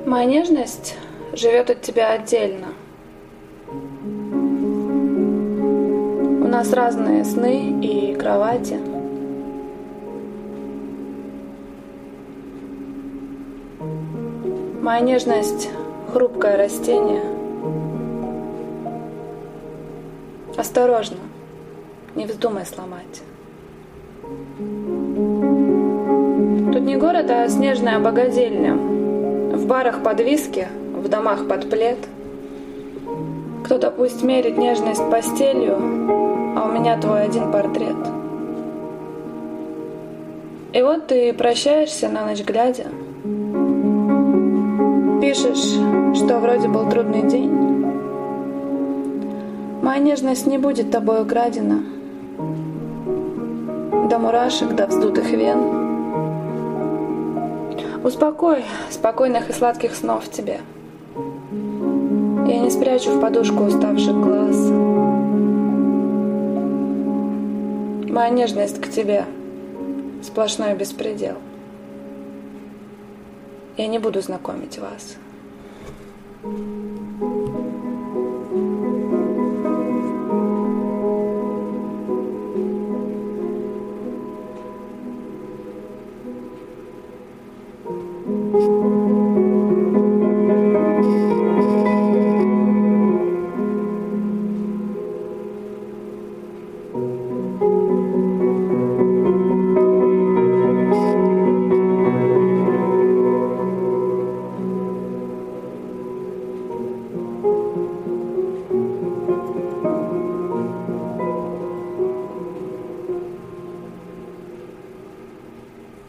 Моя нежность живет от тебя отдельно. У нас разные сны и кровати. Моя нежность — хрупкое растение. Осторожно, не вздумай сломать. Тут не город, а снежная богадельня. В барах под виски, в домах под плед. Кто-то пусть мерит нежность постелью, а у меня твой один портрет. И вот ты прощаешься на ночь глядя. Пишешь, что вроде был трудный день. Моя нежность не будет тобой украдена. До мурашек, до вздутых вен. Успокой, спокойных и сладких снов тебе. Я не спрячу в подушку уставших глаз. Моя нежность к тебе — сплошной беспредел. Я не буду знакомить вас.